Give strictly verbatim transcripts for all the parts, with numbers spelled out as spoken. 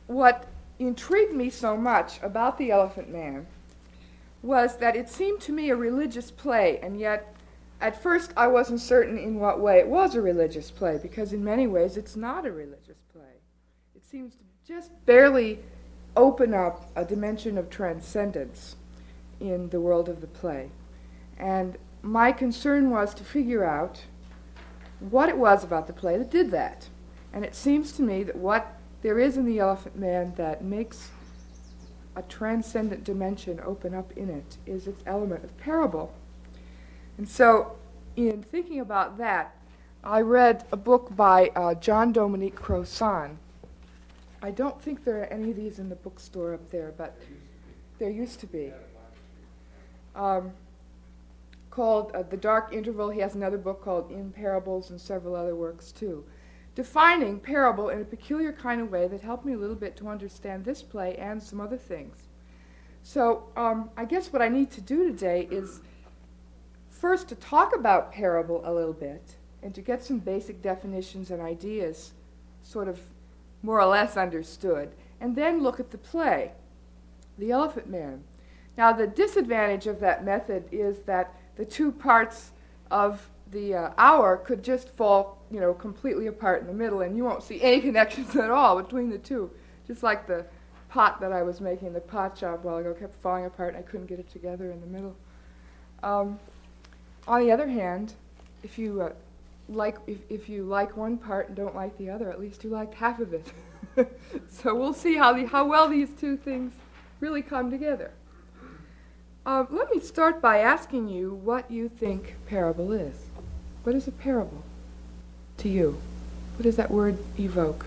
what intrigued me so much about The Elephant Man was that it seemed to me a religious play, and yet at first I wasn't certain in what way it was a religious play, because in many ways it's not a religious play. It seems to just barely open up a dimension of transcendence in the world of the play. And my concern was to figure out what it was about the play that did that. And it seems to me that what there is in The Elephant Man that makes a transcendent dimension open up in it is its element of parable. And so, in thinking about that, I read a book by uh, John Dominique Crossan. I don't think there are any of these in the bookstore up there, but there used to be. Um, called uh, The Dark Interval. He has another book called In Parables and several other works too, defining parable in a peculiar kind of way that helped me a little bit to understand this play and some other things. So um, I guess what I need to do today is first to talk about parable a little bit and to get some basic definitions and ideas sort of more or less understood, and then look at the play, The Elephant Man. Now, the disadvantage of that method is that the two parts of the uh, hour could just fall, you know, completely apart in the middle, and you won't see any connections at all between the two. Just like the pot that I was making, the pot shop a while ago, kept falling apart, and I couldn't get it together in the middle. Um, on the other hand, if you uh, like, if, if you like one part and don't like the other, at least you liked half of it. So we'll see how the how well these two things really come together. Uh, let me start by asking you what you think parable is. What is a parable to you? What does that word evoke?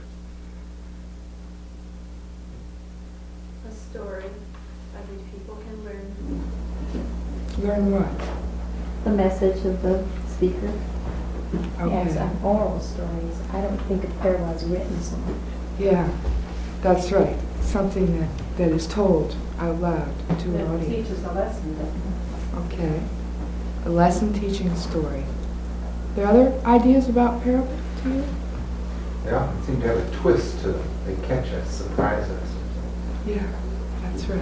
A story by which people can learn. Learn what? The message of the speaker. Okay. Yes, um, oral stories. I don't think of parable as written so much. Yeah, that's right. Something that, that is told out loud to an audience. teaches a lesson, doesn't Okay. A lesson teaching a story. Are there other ideas about parable to you? They often seem to have a twist to them. They catch us, surprise us. Yeah, that's right.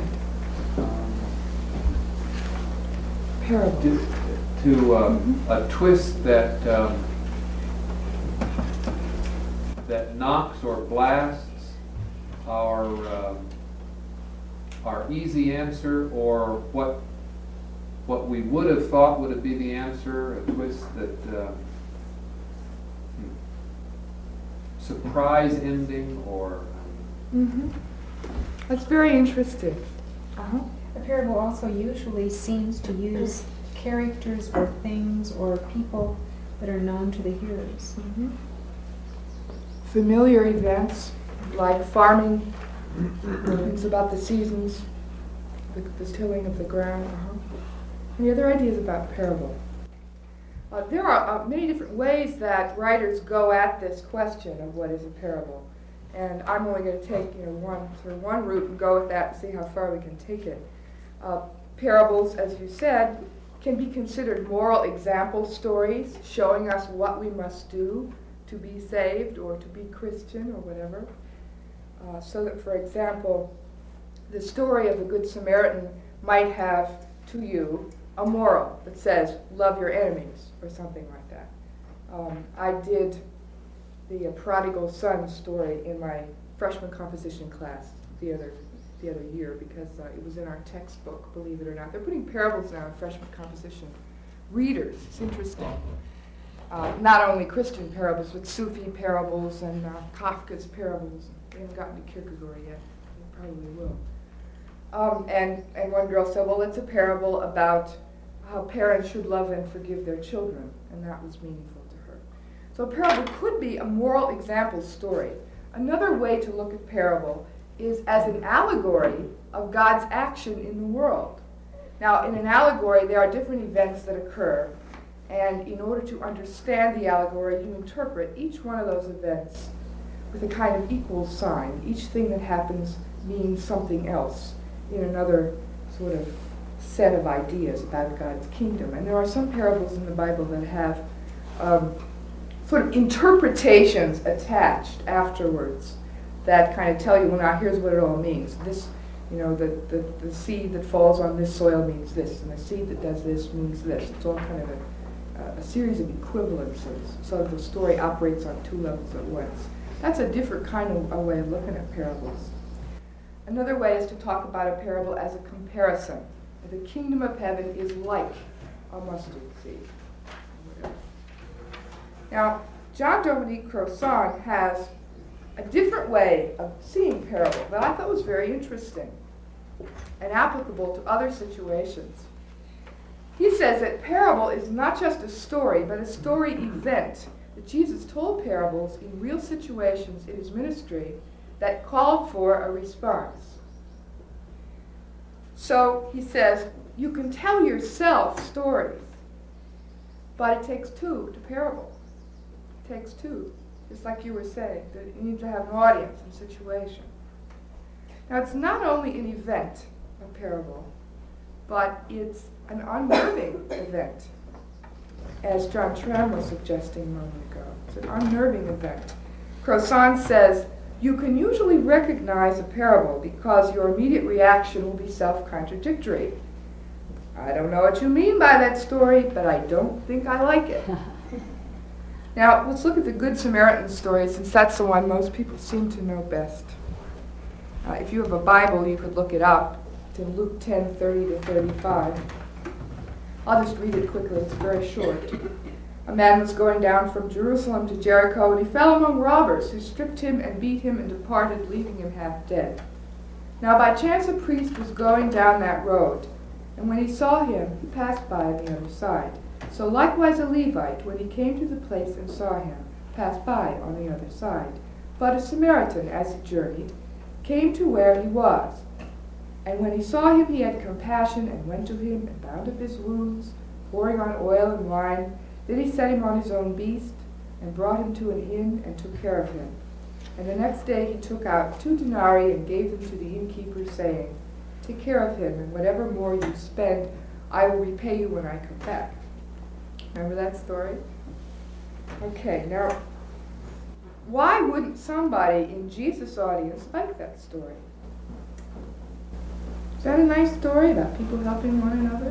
Parable. To, to um, a twist that um, that knocks or blasts our um, our easy answer, or what what we would have thought would have been the answer. A twist that uh, hmm, surprise ending, or Mm-hmm. That's very interesting. Uh-huh. A parable also usually seems to use characters or things or people that are known to the hearers. Mm-hmm. Familiar events like farming, things about the seasons, the, the tilling of the ground. Uh-huh. Any other ideas about parable? Uh, there are uh, many different ways that writers go at this question of what is a parable, and I'm only going to take you know one sort of one route and go with that and see how far we can take it. Uh, parables, as you said, can be considered moral example stories showing us what we must do to be saved or to be Christian or whatever. Uh, so that, for example, the story of the Good Samaritan might have to you a moral that says, love your enemies, or something like that. Um, I did the uh, prodigal son story in my freshman composition class the other the other year because uh, it was in our textbook, believe it or not. They're putting parables now in freshman composition readers. It's interesting. Uh, not only Christian parables, but Sufi parables and uh, Kafka's parables. They haven't gotten to Kierkegaard yet. They probably will. Um, and, and one girl said, well, it's a parable about how parents should love and forgive their children, and that was meaningful to her. So a parable could be a moral example story. Another way to look at parable is as an allegory of God's action in the world. Now, in an allegory, there are different events that occur, and in order to understand the allegory, you interpret each one of those events with a kind of equal sign. Each thing that happens means something else in another sort of set of ideas about God's kingdom. And there are some parables in the Bible that have um, sort of interpretations attached afterwards that kind of tell you, well, now here's what it all means. This, you know, the, the, the seed that falls on this soil means this, and the seed that does this means this. It's all kind of a, a series of equivalences, so the story operates on two levels at once. That's a different kind of a way of looking at parables. Another way is to talk about a parable as a comparison. The kingdom of heaven is like a mustard seed. Now, Jean-Dominique Crossan has a different way of seeing parable that I thought was very interesting and applicable to other situations. He says that parable is not just a story, but a story event. That Jesus told parables in real situations in his ministry that called for a response. So he says, you can tell yourself stories, but it takes two to parable. It takes two, just like you were saying, that you need to have an audience and situation. Now, it's not only an event, a parable, but it's an unnerving event, as John Tram was suggesting a moment ago. It's an unnerving event. Crossan says, you can usually recognize a parable because your immediate reaction will be self-contradictory. I don't know what you mean by that story, but I don't think I like it. Now, let's look at the Good Samaritan story, since that's the one most people seem to know best. Uh, if you have a Bible, you could look it up. It's in Luke ten, thirty to thirty-five. I'll just read it quickly. It's very short. A man was going down from Jerusalem to Jericho, and he fell among robbers, who stripped him and beat him and departed, leaving him half dead. Now by chance a priest was going down that road, and when he saw him, he passed by on the other side. So likewise a Levite, when he came to the place and saw him, passed by on the other side. But a Samaritan, as he journeyed, came to where he was. And when he saw him, he had compassion, and went to him, and bound up his wounds, pouring on oil and wine. Then he set him on his own beast, and brought him to an inn, and took care of him. And the next day he took out two denarii, and gave them to the innkeeper, saying, take care of him, and whatever more you spend, I will repay you when I come back. Remember that story? Okay, now, why wouldn't somebody in Jesus' audience like that story? Is that a nice story about people helping one another?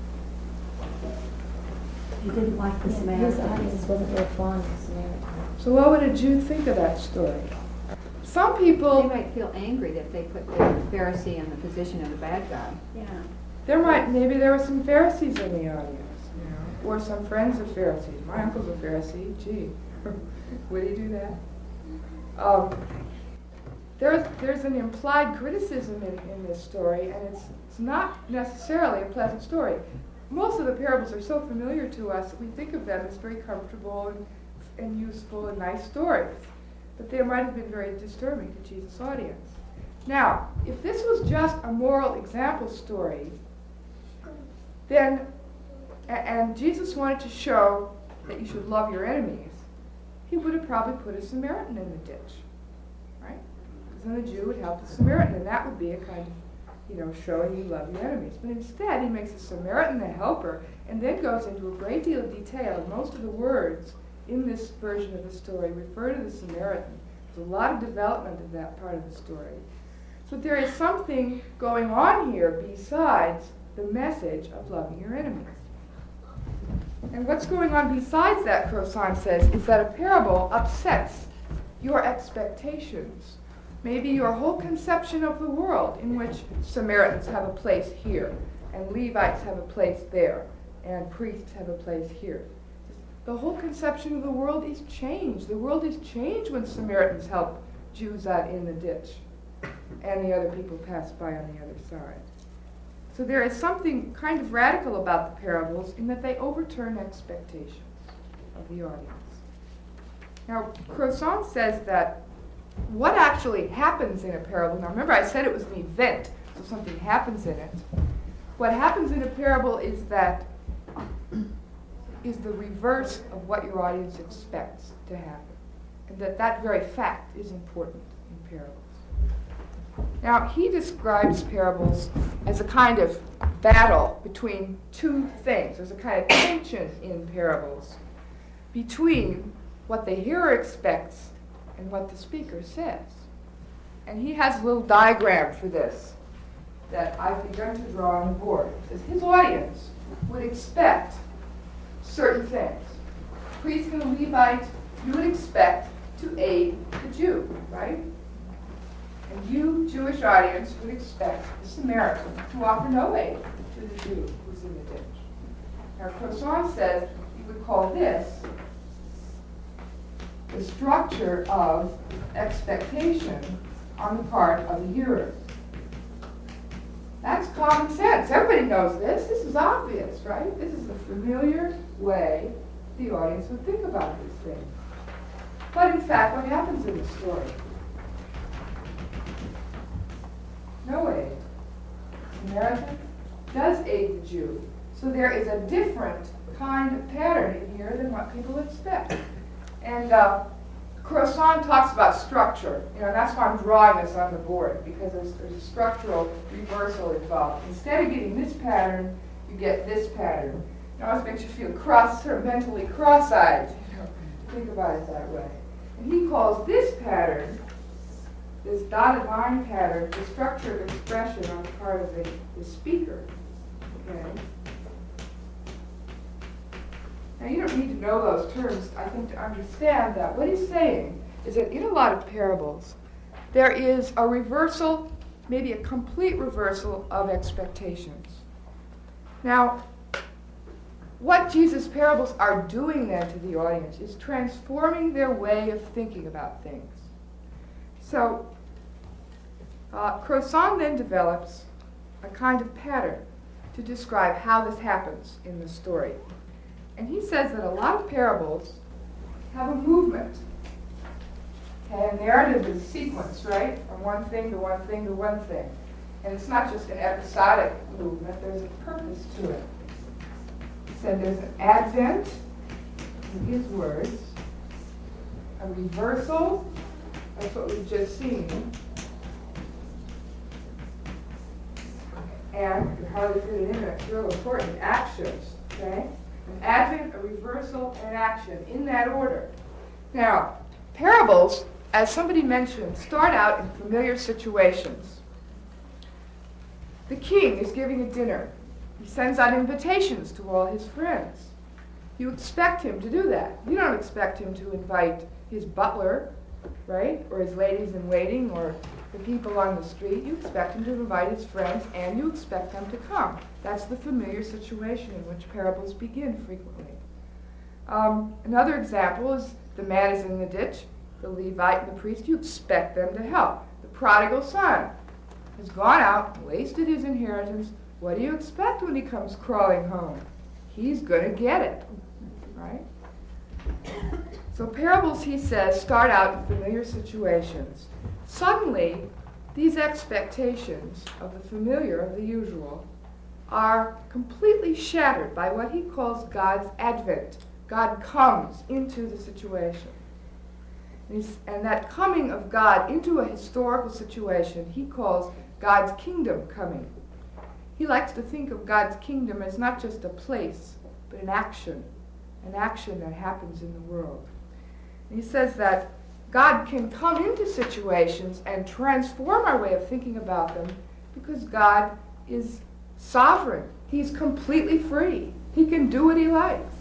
He didn't like the His Samaritan. audience wasn't very fond of Samaritan. So what would a Jew think of that story? Some They people, might feel angry that they put the Pharisee in the position of the bad guy. Yeah. there might, maybe there were some Pharisees in the audience, you know, or some friends of Pharisees. My uncle's a Pharisee, gee, would he do that? Um, there's, there's an implied criticism in, in this story, and it's, it's not necessarily a pleasant story. Most of the parables are so familiar to us that we think of them as very comfortable and, and useful and nice stories. But they might have been very disturbing to Jesus' audience. Now, if this was just a moral example story, then, a- and Jesus wanted to show that you should love your enemies, he would have probably put a Samaritan in the ditch, right? Because then the Jew would help the Samaritan, and that would be a kind of, you know, showing you love your enemies. But instead, he makes the Samaritan the helper, and then goes into a great deal of detail. And most of the words in this version of the story refer to the Samaritan. There's a lot of development of that part of the story. So there is something going on here besides the message of loving your enemies. And what's going on besides that, Crossan says, is that a parable upsets your expectations. Maybe your whole conception of the world, in which Samaritans have a place here, and Levites have a place there, and priests have a place here. The whole conception of the world is changed. The world is changed when Samaritans help Jews out in the ditch, and the other people pass by on the other side. So there is something kind of radical about the parables in that they overturn expectations of the audience. Now, Crossan says that what actually happens in a parable, now remember I said it was an event, so something happens in it. What happens in a parable is that is the reverse of what your audience expects to happen. And that that very fact is important in parables. Now, he describes parables as a kind of battle between two things. There's a kind of tension in parables between what the hearer expects and what the speaker says. And he has a little diagram for this that I've begun to draw on the board. It says his audience would expect certain things. Priest and the Levite, you would expect to aid the Jew, right? And you, Jewish audience, would expect the Samaritan to offer no aid to the Jew who's in the ditch. Now, Crossan says you would call this the structure of expectation on the part of the hearers. That's common sense. Everybody knows this. This is obvious, right? This is the familiar way the audience would think about these things. But in fact, what happens in the story? No aid. The Samaritan does aid the Jew. So there is a different kind of pattern in here than what people expect. And uh, Crossan talks about structure. You know, and that's why I'm drawing this on the board, because there's, there's a structural reversal involved. Instead of getting this pattern, you get this pattern. It always makes you feel cross, sort of mentally cross-eyed, you know, to think about it that way. And he calls this pattern, this dotted line pattern, the structure of expression on the part of the, the speaker. Okay? Now, you don't need to know those terms, I think, to understand that. What he's saying is that in a lot of parables, there is a reversal, maybe a complete reversal of expectations. Now, what Jesus' parables are doing then to the audience is transforming their way of thinking about things. So, uh, Crossan then develops a kind of pattern to describe how this happens in the story. And he says that a lot of parables have a movement. Okay, a narrative is a sequence, right? From one thing to one thing to one thing. And it's not just an episodic movement, there's a purpose to it. He said there's an advent, in his words, a reversal, that's what we've just seen, and you can hardly fit it in there, it's real important, actions, okay? An advent, a reversal, and an action, in that order. Now, parables, as somebody mentioned, start out in familiar situations. The king is giving a dinner. He sends out invitations to all his friends. You expect him to do that. You don't expect him to invite his butler, right, or his ladies-in-waiting, or the people on the street. You expect him to invite his friends, and you expect them to come. That's the familiar situation in which parables begin frequently. Um, another example is the man is in the ditch, the Levite and the priest. You expect them to help. The prodigal son has gone out, wasted his inheritance. What do you expect when he comes crawling home? He's going to get it, right? So parables, he says, start out in familiar situations. Suddenly, these expectations of the familiar, of the usual, are completely shattered by what he calls God's advent. God comes into the situation. And, and that coming of God into a historical situation, he calls God's kingdom coming. He likes to think of God's kingdom as not just a place, but an action, an action that happens in the world. And he says that God can come into situations and transform our way of thinking about them because God is sovereign. He's completely free. He can do what he likes.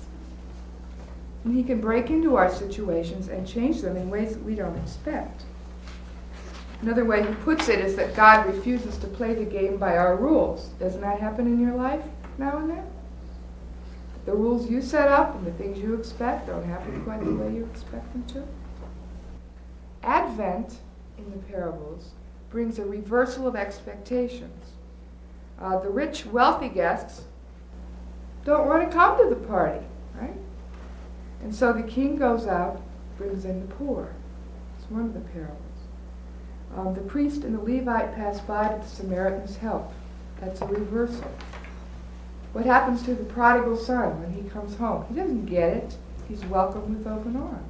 And he can break into our situations and change them in ways that we don't expect. Another way he puts it is that God refuses to play the game by our rules. Doesn't that happen in your life now and then? The rules you set up and the things you expect don't happen quite the way you expect them to. Advent, in the parables, brings a reversal of expectations. Uh, the rich, wealthy guests don't want to come to the party, right? And so the king goes out, brings in the poor. It's one of the parables. Um, the priest and the Levite pass by, but the Samaritan's help. That's a reversal. What happens to the prodigal son when he comes home? He doesn't get it. He's welcomed with open arms.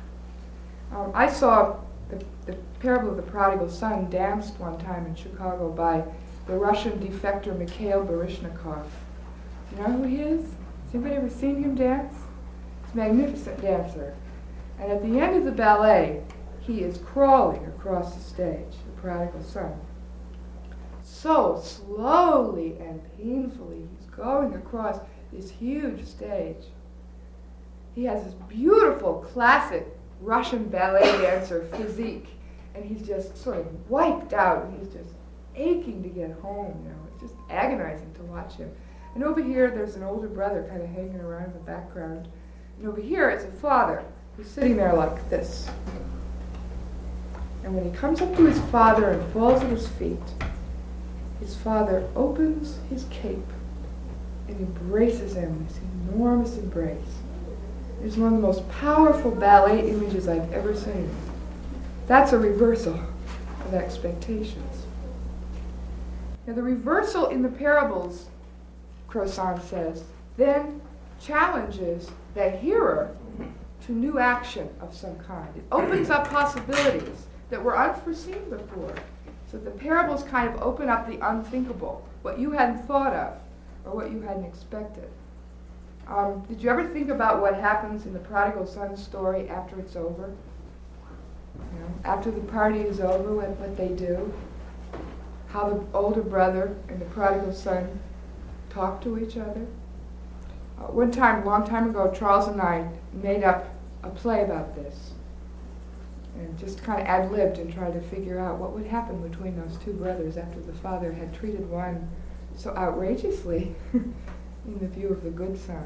Um, I saw the, the parable of the prodigal son danced one time in Chicago by the Russian defector Mikhail Baryshnikov. Do you know who he is? Has anybody ever seen him dance? He's a magnificent dancer. And at the end of the ballet, he is crawling across the stage. The prodigal son. So slowly and painfully, he's going across this huge stage. He has this beautiful, classic Russian ballet dancer physique, and he's just sort of wiped out, and he's just aching to get home, you know. It's just agonizing to watch him. And over here, there's an older brother kind of hanging around in the background. And over here is a father who's sitting there like this. And when he comes up to his father and falls at his feet, his father opens his cape and embraces him, this enormous embrace. It's one of the most powerful ballet images I've ever seen. That's a reversal of expectations. Now, the reversal in the parables, Crossan says, then challenges the hearer to new action of some kind. It opens up possibilities that were unforeseen before. So the parables kind of open up the unthinkable, what you hadn't thought of or what you hadn't expected. Um, did you ever think about what happens in the prodigal son story after it's over? You know, after the party is over, what, what they do? How the older brother and the prodigal son talk to each other? Uh, one time, a long time ago, Charles and I made up a play about this and just kind of ad-libbed and tried to figure out what would happen between those two brothers after the father had treated one so outrageously in the view of the good son.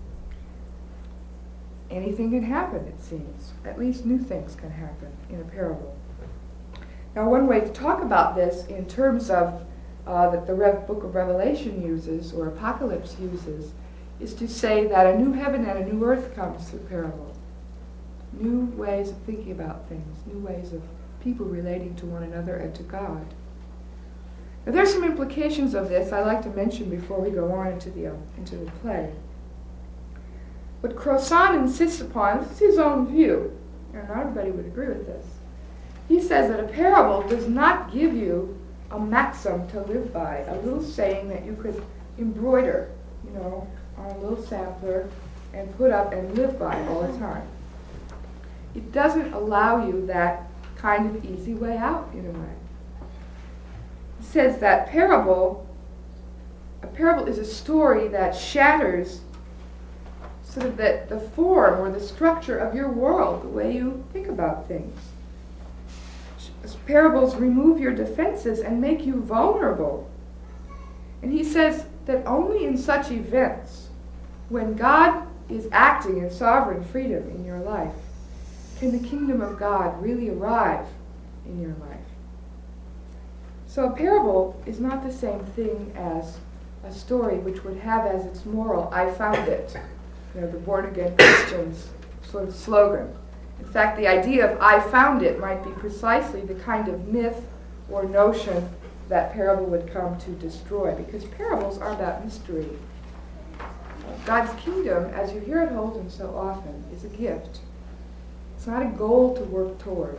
Anything can happen, it seems. At least new things can happen in a parable. Now, one way to talk about this in terms of uh, that the Rev- book of Revelation uses, or Apocalypse uses, is to say that a new heaven and a new earth comes through parable. New ways of thinking about things, new ways of people relating to one another and to God. Now, there's some implications of this I'd like to mention before we go on into the, uh, into the play. What Crossan insists upon, this is his own view, and not everybody would agree with this. He says that a parable does not give you a maxim to live by, a little saying that you could embroider, you know, on a little sampler and put up and live by all the time. It doesn't allow you that kind of easy way out, in a way. It says that parable, a parable is a story that shatters sort of the, the form or the structure of your world, the way you think about things. Parables remove your defenses and make you vulnerable. And he says that only in such events, when God is acting in sovereign freedom in your life, can the kingdom of God really arrive in your life. So a parable is not the same thing as a story which would have as its moral, I found it, you know, the born-again Christians sort of slogan. In fact, the idea of I found it might be precisely the kind of myth or notion that parable would come to destroy, because parables are about mystery. God's kingdom, as you hear it Holden so often, is a gift. It's not a goal to work toward.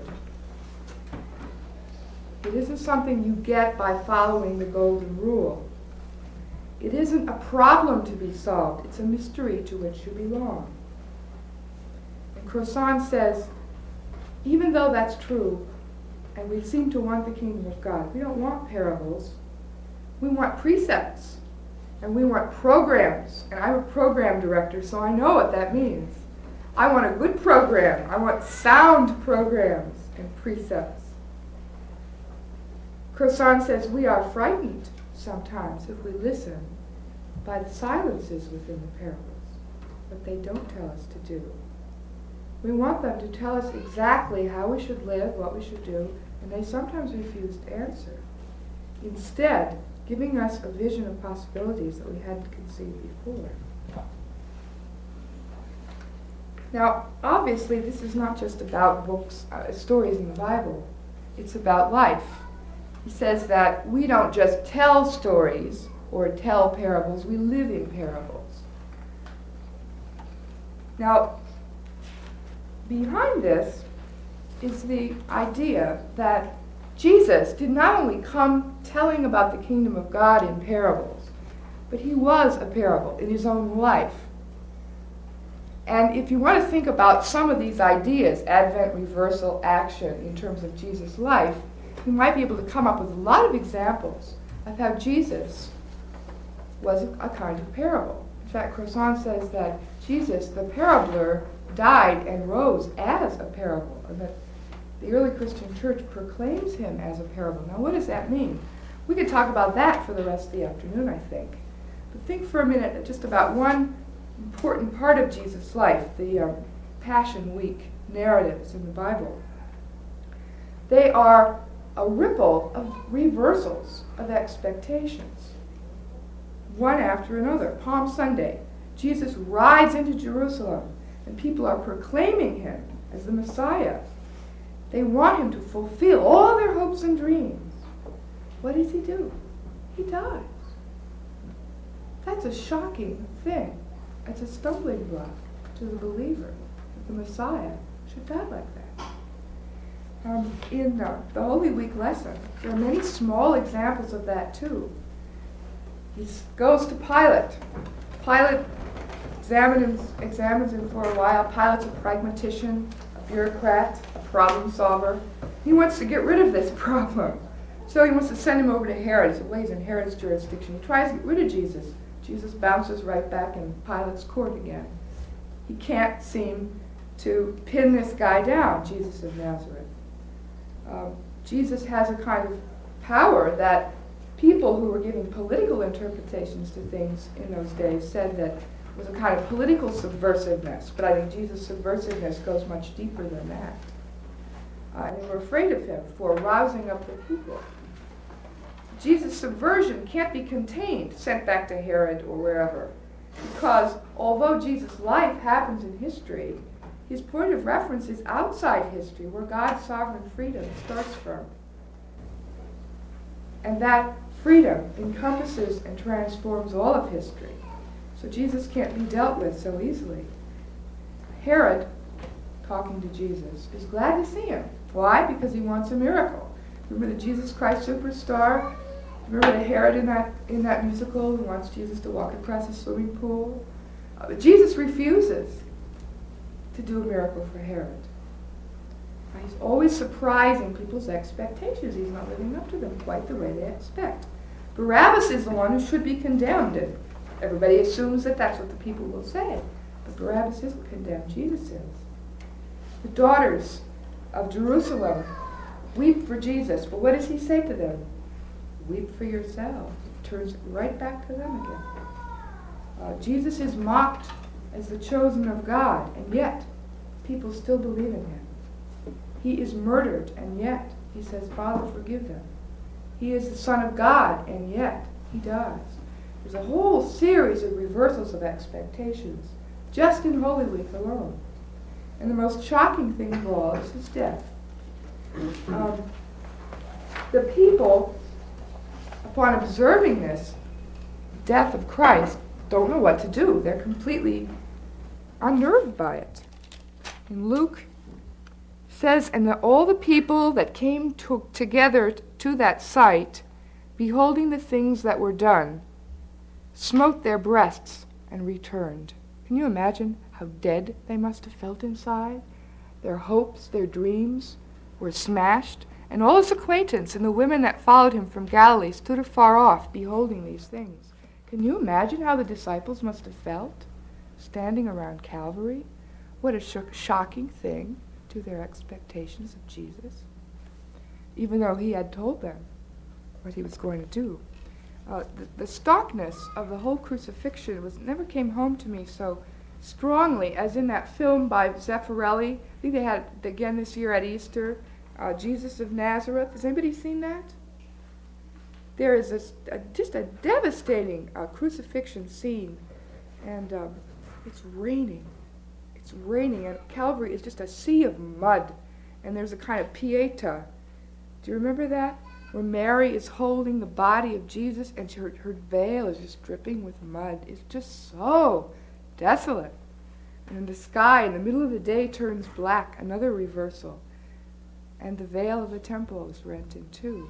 It isn't something you get by following the golden rule. It isn't a problem to be solved. It's a mystery to which you belong. And Crossan says, even though that's true, and we seem to want the kingdom of God, we don't want parables. We want precepts, and we want programs. And I'm a program director, so I know what that means. I want a good program. I want sound programs and precepts. Crossan says we are frightened sometimes if we listen by the silences within the parables, what they don't tell us to do. We want them to tell us exactly how we should live, what we should do, and they sometimes refuse to answer. Instead, giving us a vision of possibilities that we hadn't conceived before. Now, obviously, this is not just about books, uh, stories in the Bible. It's about life. He says that we don't just tell stories or tell parables, we live in parables. Now, behind this is the idea that Jesus did not only come telling about the kingdom of God in parables, but he was a parable in his own life. And if you want to think about some of these ideas, Advent, reversal, action, in terms of Jesus' life, we might be able to come up with a lot of examples of how Jesus was a, a kind of parable. In fact, Croissant says that Jesus, the parabler, died and rose as a parable, and that the early Christian church proclaims him as a parable. Now, what does that mean? We could talk about that for the rest of the afternoon, I think. But think for a minute just about one important part of Jesus' life, the um, Passion Week narratives in the Bible. They are a ripple of reversals of expectations, one after another. Palm Sunday, Jesus rides into Jerusalem, and people are proclaiming him as the Messiah. They want him to fulfill all their hopes and dreams. What does he do? He dies. That's a shocking thing. It's a stumbling block to the believer that the Messiah should die like that. Um, in uh, the Holy Week lesson, there are many small examples of that too. He goes to Pilate. Pilate examines, examines him for a while. Pilate's a pragmatician, a bureaucrat, a problem solver. He wants to get rid of this problem. So he wants to send him over to Herod. It's ways in Herod's jurisdiction. He tries to get rid of Jesus. Jesus bounces right back in Pilate's court again. He can't seem to pin this guy down, Jesus of Nazareth. Um, Jesus has a kind of power that people who were giving political interpretations to things in those days said that was a kind of political subversiveness. But I think Jesus' subversiveness goes much deeper than that. Uh, and they were afraid of him for rousing up the people. Jesus' subversion can't be contained, sent back to Herod or wherever, because although Jesus' life happens in history, his point of reference is outside history, where God's sovereign freedom starts from. And that freedom encompasses and transforms all of history. So Jesus can't be dealt with so easily. Herod, talking to Jesus, is glad to see him. Why? Because he wants a miracle. Remember the Jesus Christ Superstar? Remember the Herod in that in that musical who wants Jesus to walk across a swimming pool? Uh, but Jesus refuses to do a miracle for Herod. Uh, he's always surprising people's expectations. He's not living up to them quite the way they expect. Barabbas is the one who should be condemned, and everybody assumes that that's what the people will say. But Barabbas isn't condemned. Jesus is. The daughters of Jerusalem weep for Jesus. But what does he say to them? Weep for yourselves. It turns right back to them again. Uh, Jesus is mocked as the chosen of God, and yet people still believe in him. He is murdered, and yet he says, Father, forgive them. He is the Son of God, and yet he dies. There's a whole series of reversals of expectations, just in Holy Week alone. And the most shocking thing of all is his death. Um, the people, upon observing this death of Christ, don't know what to do. They're completely unnerved by it. And Luke says, and the, all the people that came to, together to that sight, beholding the things that were done, smote their breasts and returned. Can you imagine how dead they must have felt inside? Their hopes, their dreams were smashed, and all his acquaintance and the women that followed him from Galilee stood afar off, beholding these things. Can you imagine how the disciples must have felt, standing around Calvary? What a sh- shocking thing to their expectations of Jesus, even though he had told them what he was going to do. Uh, the, the starkness of the whole crucifixion was never came home to me so strongly as in that film by Zeffirelli. I think they had it again this year at Easter, uh, Jesus of Nazareth. Has anybody seen that? There is a, a, just a devastating uh, crucifixion scene, and um, it's raining. It's raining, and Calvary is just a sea of mud, and there's a kind of pieta. Do you remember that? Where Mary is holding the body of Jesus, and her, her veil is just dripping with mud. It's just so desolate. And the sky in the middle of the day turns black, another reversal. And the veil of the temple is rent in two.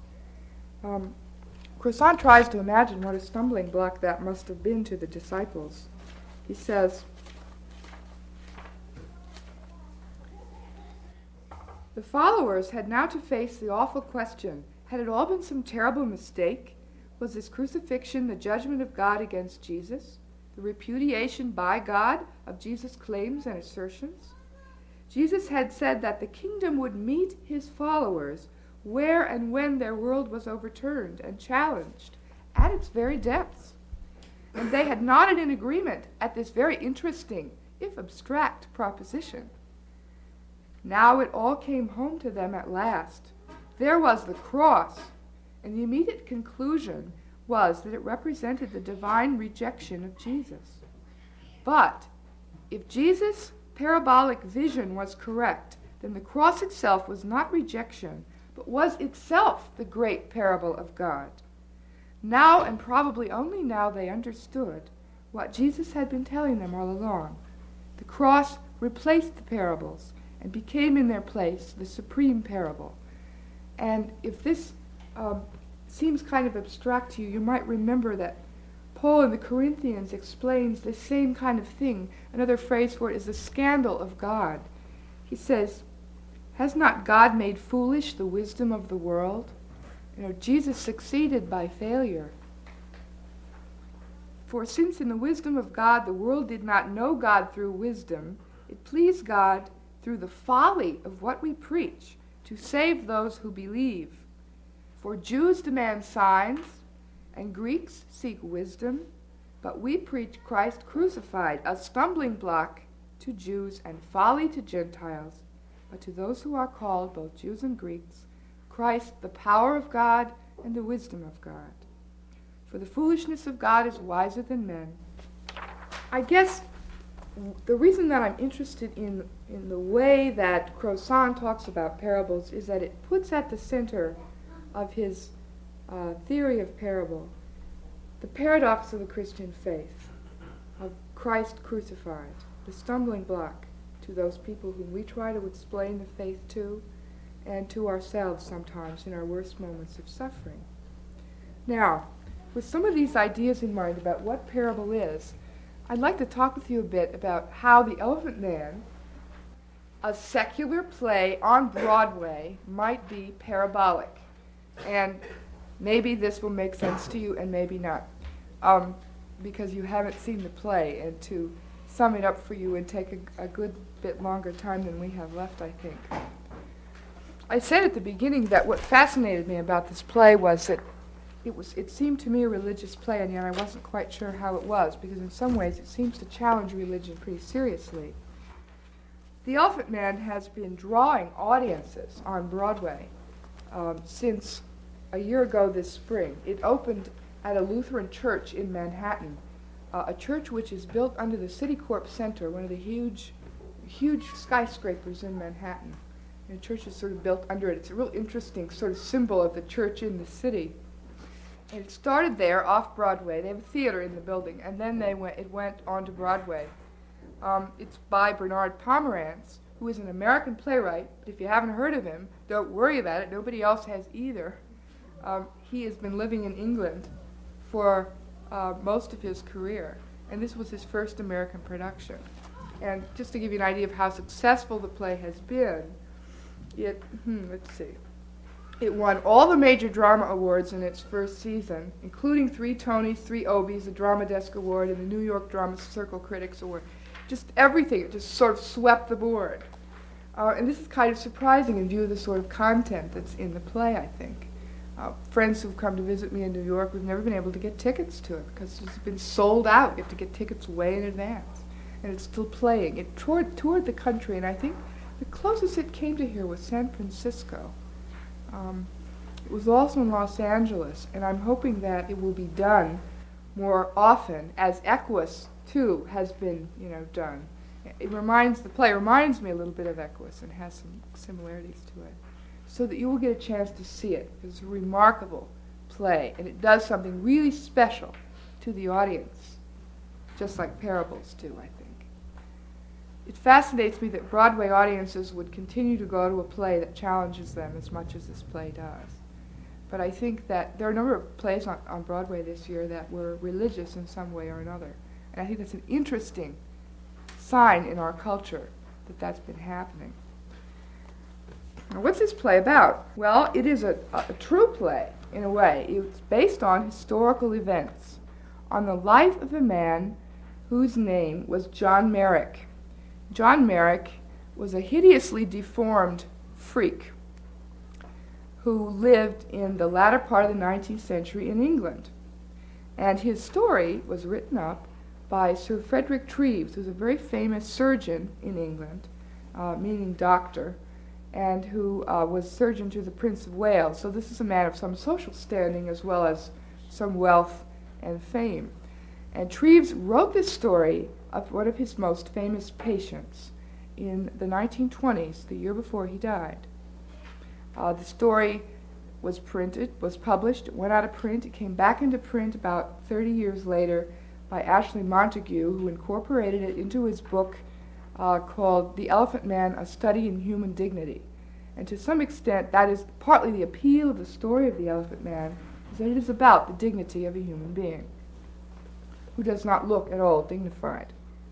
Um, Croissant tries to imagine what a stumbling block that must have been to the disciples. He says, The followers had now to face the awful question, had it all been some terrible mistake? Was this crucifixion the judgment of God against Jesus? The repudiation by God of Jesus' claims and assertions? Jesus had said that the kingdom would meet his followers where and when their world was overturned and challenged at its very depths. And they had nodded in agreement at this very interesting, if abstract, proposition. Now it all came home to them at last. There was the cross, and the immediate conclusion was that it represented the divine rejection of Jesus. But if Jesus' parabolic vision was correct, then the cross itself was not rejection, but was itself the great parable of God. Now, and probably only now, they understood what Jesus had been telling them all along. The cross replaced the parables and became in their place the supreme parable. And if this um, seems kind of abstract to you, you might remember that Paul in the Corinthians explains the same kind of thing. Another phrase for it is the scandal of God. He says, has not God made foolish the wisdom of the world? You know, Jesus succeeded by failure. For since in the wisdom of God the world did not know God through wisdom, it pleased God through the folly of what we preach to save those who believe. For Jews demand signs, and Greeks seek wisdom, but we preach Christ crucified, a stumbling block to Jews and folly to Gentiles, but to those who are called, both Jews and Greeks, Christ, the power of God and the wisdom of God. For the foolishness of God is wiser than men. I guess the reason that I'm interested in, in the way that Crozon talks about parables is that it puts at the center of his uh, theory of parable the paradox of the Christian faith, of Christ crucified, the stumbling block to those people whom we try to explain the faith to, and to ourselves sometimes in our worst moments of suffering. Now, with some of these ideas in mind about what parable is, I'd like to talk with you a bit about how The Elephant Man, a secular play on Broadway, might be parabolic. And maybe this will make sense to you and maybe not, um, because you haven't seen the play. And to sum it up for you would take a, a good bit longer time than we have left, I think. I said at the beginning that what fascinated me about this play was that it was it seemed to me a religious play, and yet I wasn't quite sure how it was, because in some ways it seems to challenge religion pretty seriously. The Elephant Man has been drawing audiences on Broadway um, since a year ago this spring. It opened at a Lutheran church in Manhattan, uh, a church which is built under the Citicorp Center, one of the huge, huge skyscrapers in Manhattan. And the church is sort of built under it. It's a real interesting sort of symbol of the church in the city. And it started there off Broadway. They have a theater in the building, and then they went. It went on to Broadway. Um, it's by Bernard Pomerantz, who is an American playwright. But if you haven't heard of him, don't worry about it. Nobody else has either. Um, he has been living in England for uh, most of his career, and this was his first American production. And just to give you an idea of how successful the play has been, it hmm, let's see. It won all the major drama awards in its first season, including three Tonys, three Obies, the Drama Desk Award, and the New York Drama Circle Critics Award. Just everything. It just sort of swept the board. Uh, and this is kind of surprising in view of the sort of content that's in the play, I think. Uh, friends who've come to visit me in New York, we've never been able to get tickets to it because it's been sold out. You have to get tickets way in advance. And it's still playing. It toured, toured the country, and I think the closest it came to here was San Francisco. Um, it was also in Los Angeles, and I'm hoping that it will be done more often, as Equus, too, has been, you know, done. It reminds, the play reminds me a little bit of Equus and has some similarities to it, so that you will get a chance to see it. It's a remarkable play, and it does something really special to the audience, just like parables do, I think. It fascinates me that Broadway audiences would continue to go to a play that challenges them as much as this play does. But I think that there are a number of plays on, on Broadway this year that were religious in some way or another. And I think that's an interesting sign in our culture that that's been happening. Now, what's this play about? Well, it is a, a, a true play, in a way. It's based on historical events, on the life of a man whose name was John Merrick. John Merrick was a hideously deformed freak who lived in the latter part of the nineteenth century in England. And his story was written up by Sir Frederick Treves, who's a very famous surgeon in England, uh, meaning doctor, and who uh, was surgeon to the Prince of Wales. So this is a man of some social standing as well as some wealth and fame. And Treves wrote this story of one of his most famous patients in the nineteen twenties, the year before he died. Uh, the story was printed, was published, it went out of print, it came back into print about thirty years later by Ashley Montagu, who incorporated it into his book uh, called The Elephant Man, A Study in Human Dignity. And to some extent, that is partly the appeal of the story of The Elephant Man, is that it is about the dignity of a human being who does not look at all dignified.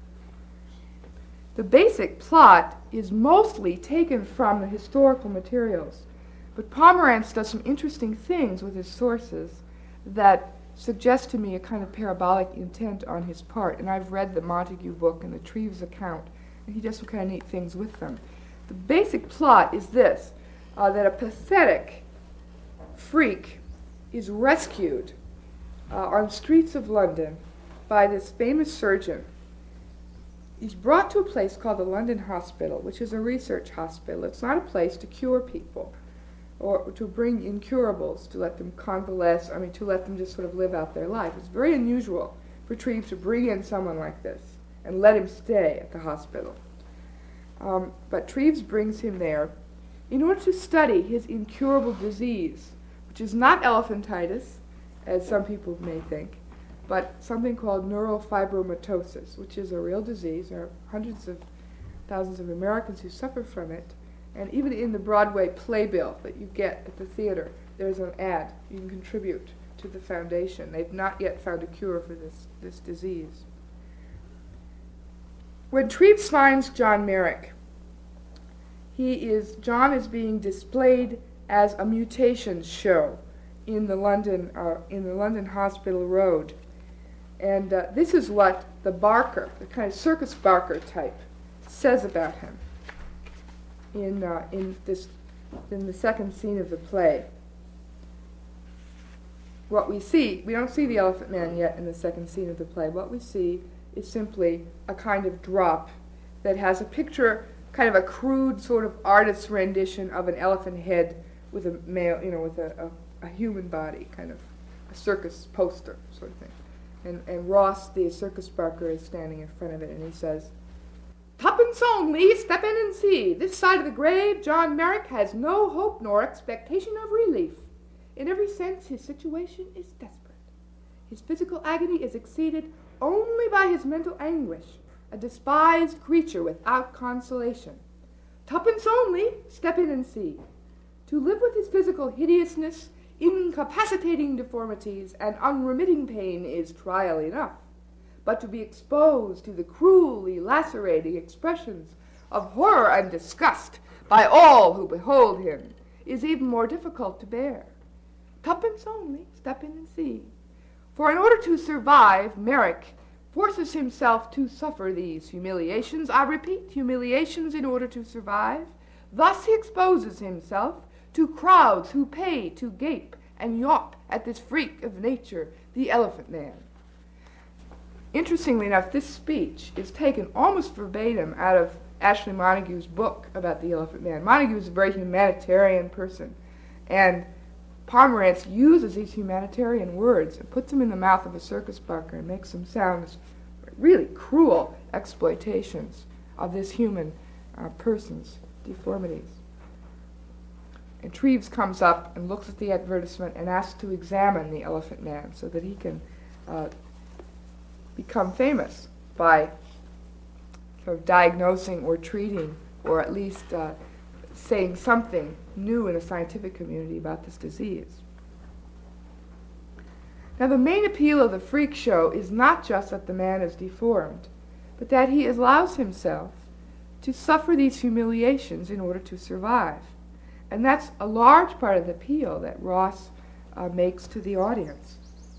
The basic plot is mostly taken from the historical materials, but Pomerantz does some interesting things with his sources that suggest to me a kind of parabolic intent on his part. And I've read the Montagu book and the Treves account, and he does some kind of neat things with them. The basic plot is this, uh, that a pathetic freak is rescued uh, on streets of London by this famous surgeon. He's brought to a place called the London Hospital, which is a research hospital. It's not a place to cure people or to bring incurables, to let them convalesce, I mean, to let them just sort of live out their life. It's very unusual for Treves to bring in someone like this and let him stay at the hospital. Um, but Treves brings him there in order to study his incurable disease, which is not elephantitis, as some people may think, but something called neurofibromatosis, which is a real disease. There are hundreds of thousands of Americans who suffer from it. And even in the Broadway playbill that you get at the theater, there's an ad. You can contribute to the foundation. They've not yet found a cure for this, this disease. When Treves finds John Merrick, he is, John is being displayed as a mutations show in the London, uh, in the London Hospital Road. And uh, this is what the Barker, the kind of Circus Barker type, says about him in uh, in this in the second scene of the play. What we see, we don't see the Elephant Man yet in the second scene of the play. What we see is simply a kind of drop that has a picture, kind of a crude sort of artist's rendition of an elephant head with a male, you know, with a, a, a human body, kind of a circus poster sort of thing. And, and Ross, the Circus Barker, is standing in front of it, and he says, "Tuppence only, step in and see. This side of the grave, John Merrick has no hope nor expectation of relief. In every sense, his situation is desperate. His physical agony is exceeded only by his mental anguish, a despised creature without consolation. Tuppence only, step in and see. To live with his physical hideousness, incapacitating deformities, and unremitting pain is trial enough. But to be exposed to the cruelly lacerating expressions of horror and disgust by all who behold him is even more difficult to bear. Tuppence only, step in and see. For in order to survive, Merrick forces himself to suffer these humiliations. I repeat, humiliations in order to survive. Thus he exposes himself to crowds who pay to gape and yawp at this freak of nature, the Elephant Man." Interestingly enough, this speech is taken almost verbatim out of Ashley Montagu's book about the Elephant Man. Montagu is a very humanitarian person, and Pomerantz uses these humanitarian words and puts them in the mouth of a circus barker and makes them sound as really cruel exploitations of this human uh, person's deformities. And Treves comes up and looks at the advertisement and asks to examine the Elephant Man so that he can uh, become famous by sort of diagnosing or treating, or at least uh, saying something new in the scientific community about this disease. Now, the main appeal of the freak show is not just that the man is deformed, but that he allows himself to suffer these humiliations in order to survive. And that's a large part of the appeal that Ross uh, makes to the audience.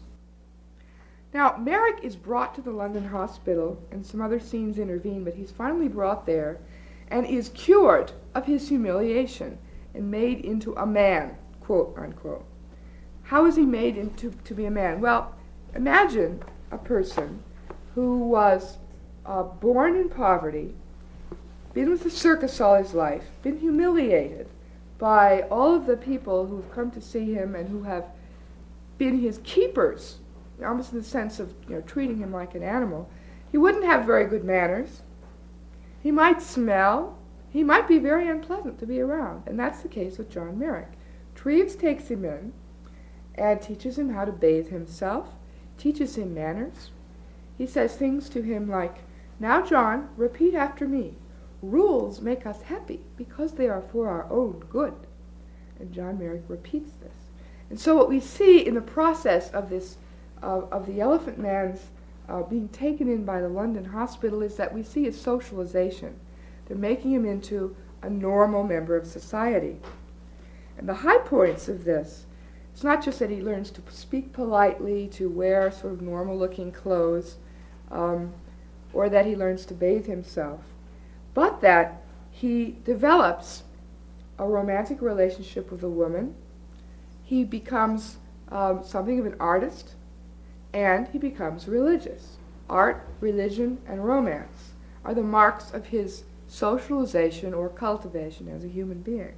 Now, Merrick is brought to the London hospital, and some other scenes intervene, but he's finally brought there and is cured of his humiliation and made into a man, quote unquote. How is he made into to be a man? Well, imagine a person who was uh, born in poverty, been with the circus all his life, been humiliated by all of the people who have come to see him and who have been his keepers, almost in the sense of, you know, treating him like an animal. He wouldn't have very good manners. He might smell. He might be very unpleasant to be around. And that's the case with John Merrick. Treves takes him in and teaches him how to bathe himself, teaches him manners. He says things to him like, "Now, John, repeat after me. Rules make us happy because they are for our own good." And John Merrick repeats this. And so what we see in the process of this, uh, of the Elephant Man's uh, being taken in by the London hospital, is that we see his socialization. They're making him into a normal member of society. And the high points of this, it's not just that he learns to speak politely, to wear sort of normal-looking clothes, um, or that he learns to bathe himself, but that he develops a romantic relationship with a woman. He becomes um, something of an artist, and he becomes religious. Art, religion, and romance are the marks of his socialization or cultivation as a human being.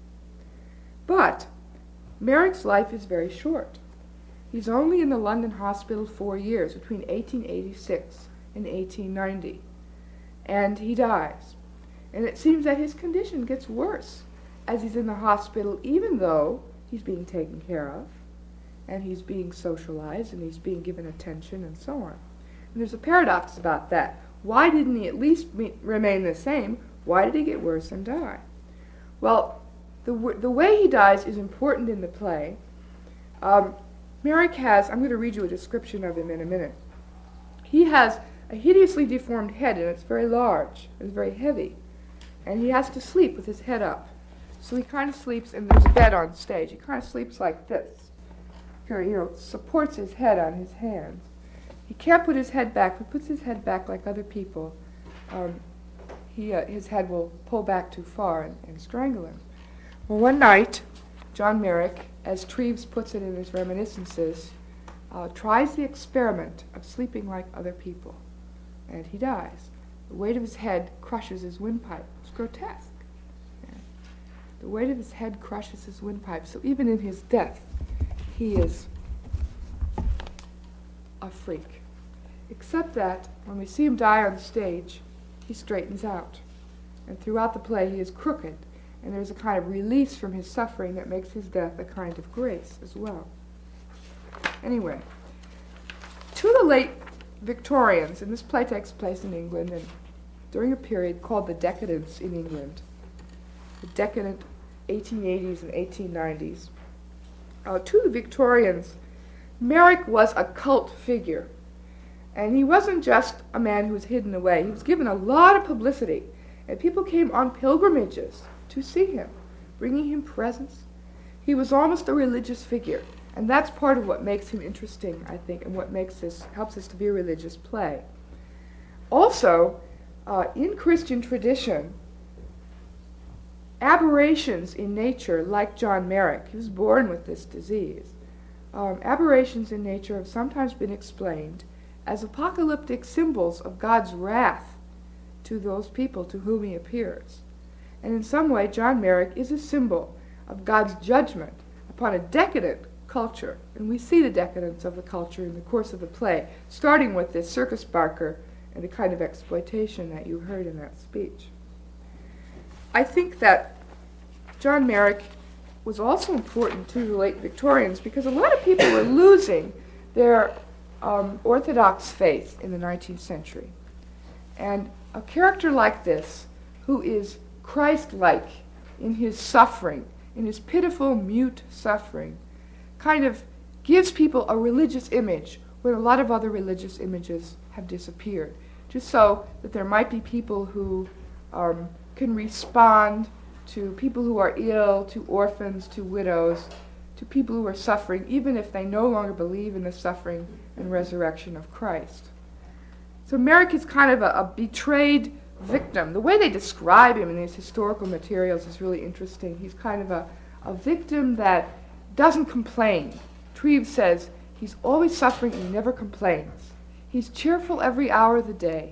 But Merrick's life is very short. He's only in the London hospital four years, between eighteen eighty-six and eighteen ninety. And he dies. And it seems that his condition gets worse as he's in the hospital, even though he's being taken care of, and he's being socialized, and he's being given attention, and so on. And there's a paradox about that. Why didn't he at least me- remain the same? Why did he get worse and die? Well, the, w- the way he dies is important in the play. Um, Merrick has, I'm going to read you a description of him in a minute. He has a hideously deformed head, and it's very large, it's very heavy. And he has to sleep with his head up. So he kind of sleeps, and there's a bed on stage. He kind of sleeps like this. Here, you know, supports his head on his hands. He can't put his head back. If he puts his head back like other people, um, he, uh, his head will pull back too far and, and strangle him. Well, one night, John Merrick, as Treves puts it in his reminiscences, uh, tries the experiment of sleeping like other people, and he dies. The weight of his head crushes his windpipe. It's grotesque. Yeah. The weight of his head crushes his windpipe, so even in his death, he is a freak. Except that when we see him die on stage, he straightens out. And throughout the play, he is crooked, and there's a kind of release from his suffering that makes his death a kind of grace as well. Anyway, to the late Victorians, and this play takes place in England and during a period called the Decadence in England, the decadent eighteen eighties and eighteen nineties. Uh, to the Victorians, Merrick was a cult figure. And he wasn't just a man who was hidden away. He was given a lot of publicity. And people came on pilgrimages to see him, bringing him presents. He was almost a religious figure. And that's part of what makes him interesting, I think, and what makes this, helps this to be a religious play. Also, uh, in Christian tradition, aberrations in nature, like John Merrick, he was born with this disease, um, aberrations in nature have sometimes been explained as apocalyptic symbols of God's wrath to those people to whom he appears. And in some way, John Merrick is a symbol of God's judgment upon a decadent culture. And we see the decadence of the culture in the course of the play, starting with this circus barker and the kind of exploitation that you heard in that speech. I think that John Merrick was also important to the late Victorians because a lot of people were losing their um, Orthodox faith in the nineteenth century. And a character like this, who is Christ-like in his suffering, in his pitiful, mute suffering, kind of gives people a religious image when a lot of other religious images have disappeared, just so that there might be people who um, can respond to people who are ill, to orphans, to widows, to people who are suffering, even if they no longer believe in the suffering and resurrection of Christ. So Merrick is kind of a, a betrayed victim. The way they describe him in these historical materials is really interesting. He's kind of a, a victim that doesn't complain. Treves says he's always suffering and he never complains. He's cheerful every hour of the day.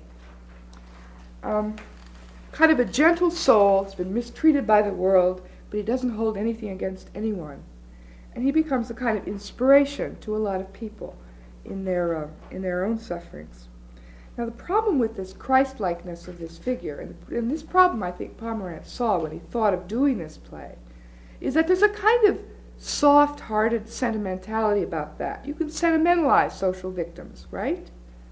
Um, kind of a gentle soul, has been mistreated by the world, but he doesn't hold anything against anyone. And he becomes a kind of inspiration to a lot of people in their, uh, in their own sufferings. Now the problem with this Christ-likeness of this figure, and, and this problem I think Pomerantz saw when he thought of doing this play, is that there's a kind of soft-hearted sentimentality about that. You can sentimentalize social victims, right?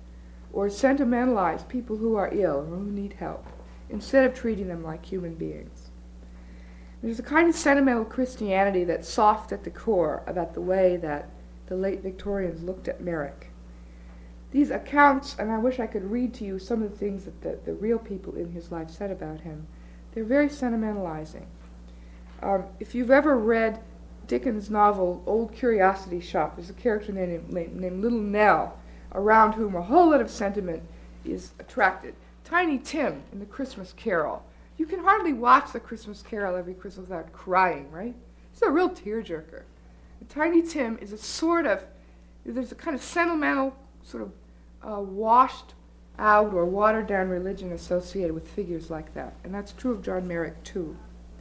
Or sentimentalize people who are ill or who need help, instead of treating them like human beings. There's a kind of sentimental Christianity that's soft at the core about the way that the late Victorians looked at Merrick. These accounts, and I wish I could read to you some of the things that the, the real people in his life said about him, they're very sentimentalizing. Um, if you've ever read Dickens' novel Old Curiosity Shop, there's a character named, named Little Nell, around whom a whole lot of sentiment is attracted. Tiny Tim in The Christmas Carol. You can hardly watch The Christmas Carol every Christmas without crying, right? It's a real tearjerker. And Tiny Tim is a sort of, there's a kind of sentimental, sort of uh, washed out or watered down religion associated with figures like that. And that's true of John Merrick too.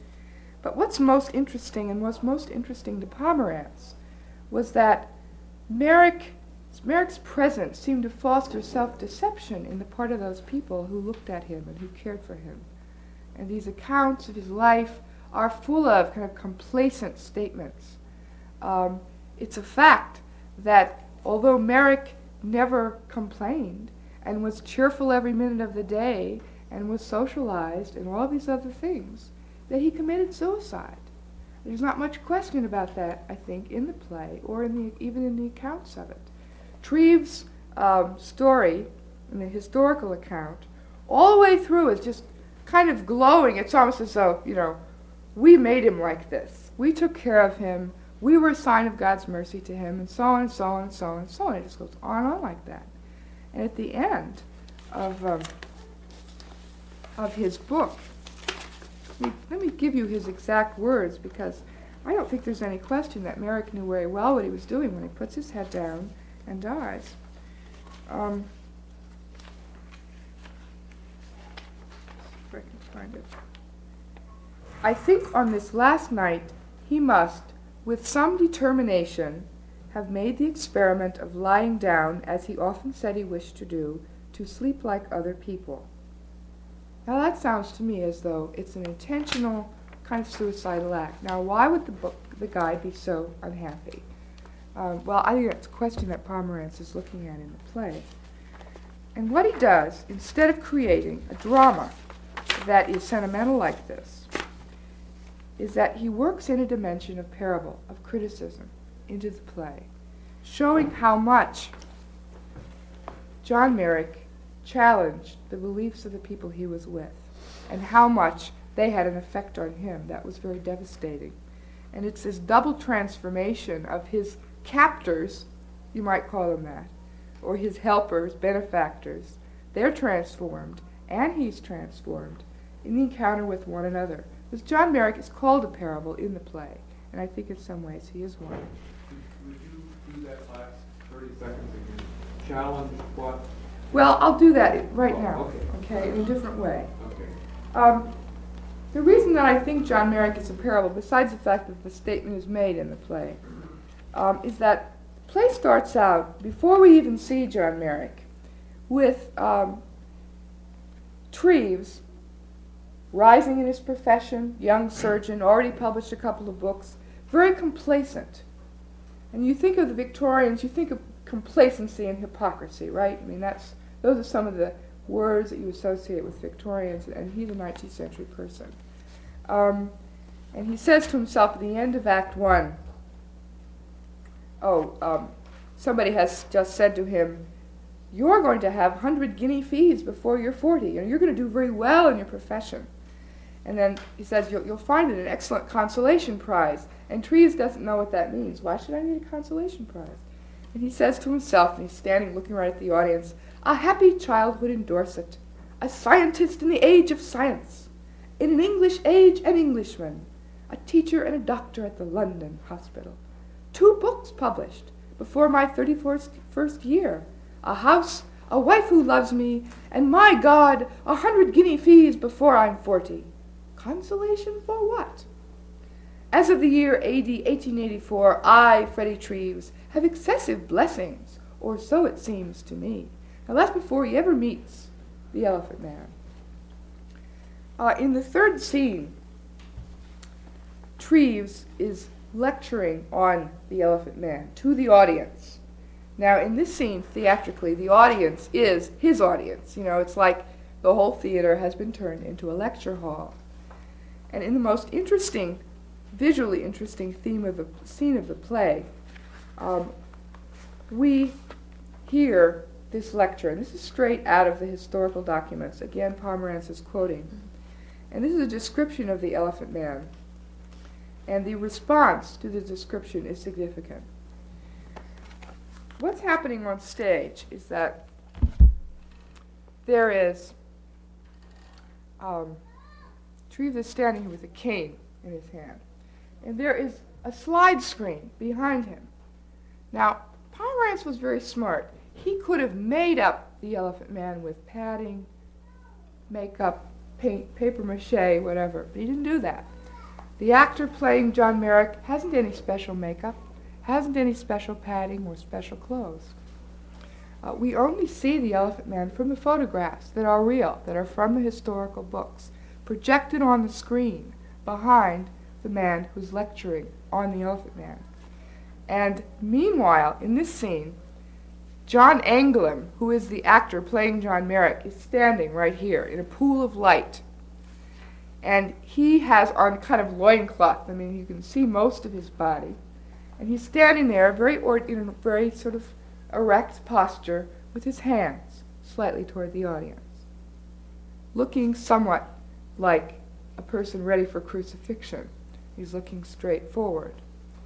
But what's most interesting, and what's most interesting to Pomerantz, was that Merrick Merrick's presence seemed to foster self-deception in the part of those people who looked at him and who cared for him. And these accounts of his life are full of kind of complacent statements. Um, it's a fact that although Merrick never complained and was cheerful every minute of the day and was socialized and all these other things, that he committed suicide. There's not much question about that, I think, in the play or in the, even in the accounts of it. Treves' um, story, in the historical account, all the way through is just kind of glowing. It's almost as though, you know, we made him like this. We took care of him. We were a sign of God's mercy to him, and so on and so on and so on and so on. It just goes on and on like that. And at the end of, um, of his book, let me, let me give you his exact words, because I don't think there's any question that Merrick knew very well what he was doing when he puts his head down and dies. Um, if I can find it. I think on this last night he must, with some determination, have made the experiment of lying down, as he often said he wished to do, to sleep like other people. Now that sounds to me as though it's an intentional kind of suicidal act. Now why would the book, the guy be so unhappy? Um, well, I think that's a question that Pomerantz is looking at in the play. And what he does, instead of creating a drama that is sentimental like this, is that he works in a dimension of parable, of criticism, into the play, showing how much John Merrick challenged the beliefs of the people he was with, and how much they had an effect on him that was very devastating. And it's this double transformation of his captors, you might call them that, or his helpers, benefactors. They're transformed, and he's transformed in the encounter with one another. Because John Merrick is called a parable in the play, and I think in some ways he is one. Would you do that last thirty seconds again? Challenge what? Well, I'll do that right Oh, now, okay. okay, in a different way. Okay. Um, the reason that I think John Merrick is a parable, besides the fact that the statement is made in the play, um, is that the play starts out, before we even see John Merrick, with um, Treves rising in his profession, young surgeon, already published a couple of books, very complacent. And you think of the Victorians, you think of complacency and hypocrisy, right? I mean, that's those are some of the words that you associate with Victorians, and he's a nineteenth century person. Um, and he says to himself at the end of Act One, oh, um, somebody has just said to him, you're going to have one hundred guinea fees before you're forty, and you're going to do very well in your profession. And then he says, you'll, you'll find it an excellent consolation prize. And Treves doesn't know what that means. Why should I need a consolation prize? And he says to himself, and he's standing looking right at the audience, a happy child would endorse it. A scientist in the age of science. In an English age, an Englishman. A teacher and a doctor at the London Hospital. Two books published before my thirty-first year. A house, a wife who loves me, and my God, a hundred guinea fees before I'm forty. Consolation for what? As of the year A D eighteen eighty-four, I, Freddie Treves, have excessive blessings, or so it seems to me. Now that's before he ever meets the Elephant Man. Uh, in the third scene, Treves is lecturing on the Elephant Man to the audience. Now, in this scene, theatrically, the audience is his audience. You know, it's like the whole theater has been turned into a lecture hall. And in the most interesting, visually interesting theme of the scene of the play, um, we hear this lecture. And this is straight out of the historical documents. Again, Pomerantz is quoting. And this is a description of the Elephant Man. And the response to the description is significant. What's happening on stage is that there is, um, Treves is standing here with a cane in his hand, and there is a slide screen behind him. Now, Pomerantz was very smart. He could have made up the Elephant Man with padding, makeup, paint, paper mache, whatever, but he didn't do that. The actor playing John Merrick hasn't any special makeup, hasn't any special padding or special clothes. Uh, we only see the Elephant Man from the photographs that are real, that are from the historical books, projected on the screen behind the man who's lecturing on the Elephant Man. And meanwhile, in this scene, John Anglem, who is the actor playing John Merrick, is standing right here in a pool of light. And he has on kind of loincloth. I mean, you can see most of his body. And he's standing there very or- in a very sort of erect posture with his hands slightly toward the audience, looking somewhat like a person ready for crucifixion. He's looking straight forward.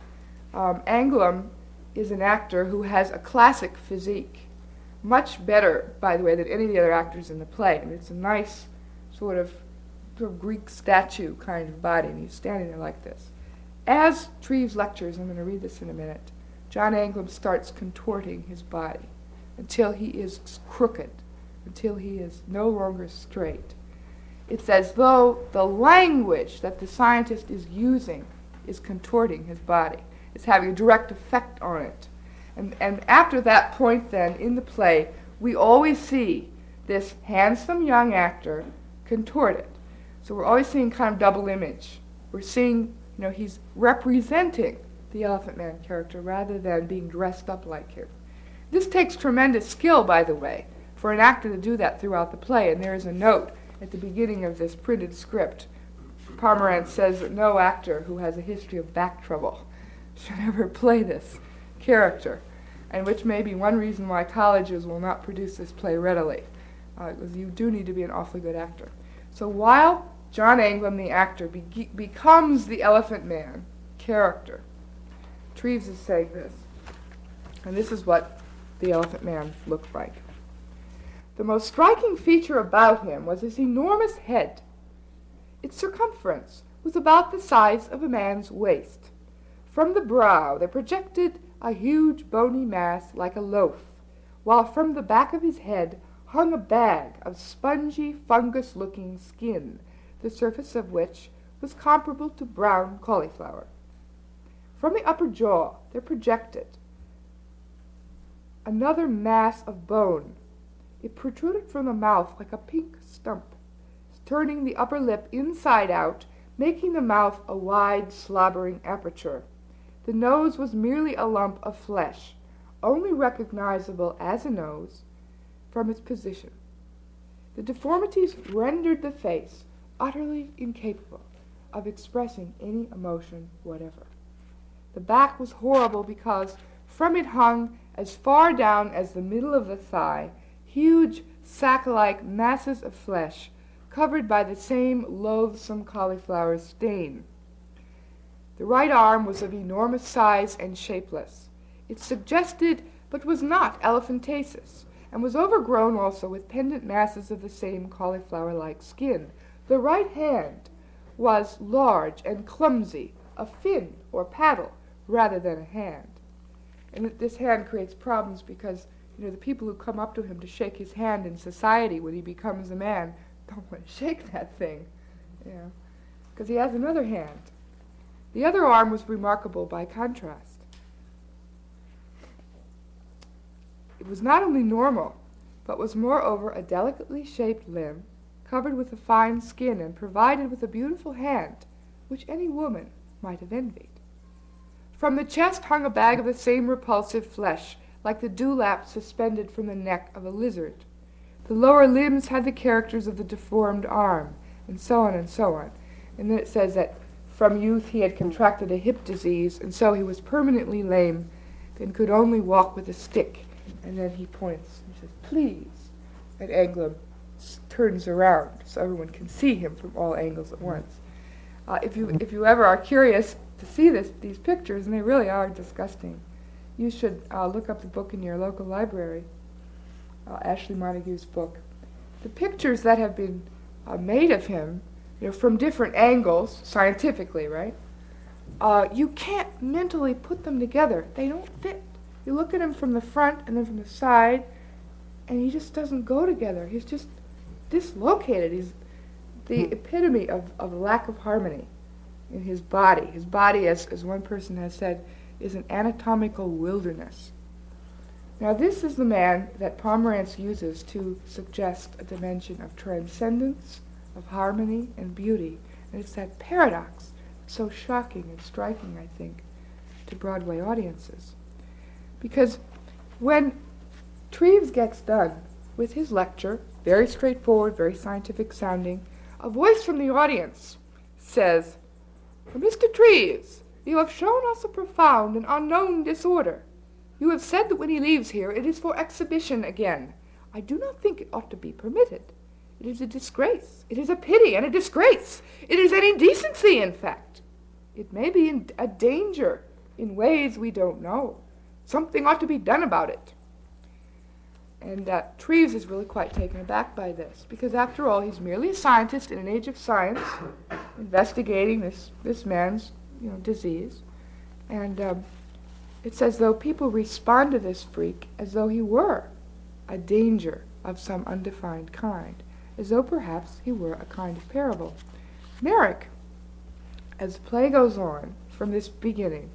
Um, Anglem is an actor who has a classic physique, much better, by the way, than any of the other actors in the play. And it's a nice sort of, sort of Greek statue kind of body, and he's standing there like this. As Treves lectures, I'm going to read this in a minute, John Anglem starts contorting his body until he is crooked, until he is no longer straight. It's as though the language that the scientist is using is contorting his body. It's having a direct effect on it. And, and after that point then, in the play, we always see this handsome young actor contorted. So we're always seeing kind of double image. We're seeing, you know, he's representing the Elephant Man character rather than being dressed up like him. This takes tremendous skill, by the way, for an actor to do that throughout the play. And there is a note at the beginning of this printed script. Pomerantz says that no actor who has a history of back trouble should ever play this character, and which may be one reason why colleges will not produce this play readily, uh, because you do need to be an awfully good actor. So while John Anglem, the actor, be- becomes the Elephant Man character, Treves is saying this, and this is what the Elephant Man looked like. The most striking feature about him was his enormous head. Its circumference was about the size of a man's waist. From the brow there projected a huge bony mass like a loaf, while from the back of his head hung a bag of spongy, fungus-looking skin, the surface of which was comparable to brown cauliflower. From the upper jaw there projected another mass of bone. It protruded from the mouth like a pink stump, turning the upper lip inside out, making the mouth a wide, slobbering aperture. The nose was merely a lump of flesh, only recognizable as a nose from its position. The deformities rendered the face utterly incapable of expressing any emotion whatever. The back was horrible because from it hung, as far down as the middle of the thigh, huge sack-like masses of flesh, covered by the same loathsome cauliflower stain. The right arm was of enormous size and shapeless. It suggested, but was not, elephantiasis, and was overgrown also with pendant masses of the same cauliflower-like skin. The right hand was large and clumsy, a fin or paddle rather than a hand. And th- this hand creates problems because, you know, the people who come up to him to shake his hand in society when he becomes a man don't want to shake that thing, you know, because he has another hand. The other arm was remarkable by contrast. It was not only normal, but was moreover a delicately shaped limb, covered with a fine skin and provided with a beautiful hand, which any woman might have envied. From the chest hung a bag of the same repulsive flesh, like the dewlap suspended from the neck of a lizard. The lower limbs had the characters of the deformed arm, and so on and so on. And then it says that from youth he had contracted a hip disease, and so he was permanently lame and could only walk with a stick. And then he points and says, "Please." And Anglum s- turns around so everyone can see him from all angles at once. Uh, if you if you ever are curious to see this these pictures, and they really are disgusting, you should uh, look up the book in your local library, uh, Ashley Montague's book. The pictures that have been uh, made of him, you know, from different angles, scientifically, right? Uh, you can't mentally put them together. They don't fit. You look at him from the front and then from the side, and he just doesn't go together. He's just dislocated. He's the epitome of, of lack of harmony in his body. His body, as, as one person has said, is an anatomical wilderness. Now this is the man that Pomerantz uses to suggest a dimension of transcendence, of harmony and beauty. And it's that paradox so shocking and striking, I think, to Broadway audiences. Because when Treves gets done with his lecture, very straightforward, very scientific sounding, a voice from the audience says, "Mister Treves, you have shown us a profound and unknown disorder. You have said that when he leaves here, it is for exhibition again. I do not think it ought to be permitted. It is a disgrace. It is a pity and a disgrace. It is an indecency, in fact. It may be in a danger in ways we don't know. Something ought to be done about it." And uh, Treves is really quite taken aback by this, because after all, he's merely a scientist in an age of science, investigating this, this man's you know, disease. And um, it's as though people respond to this freak as though he were a danger of some undefined kind, as though perhaps he were a kind of parable. Merrick, as the play goes on from this beginning,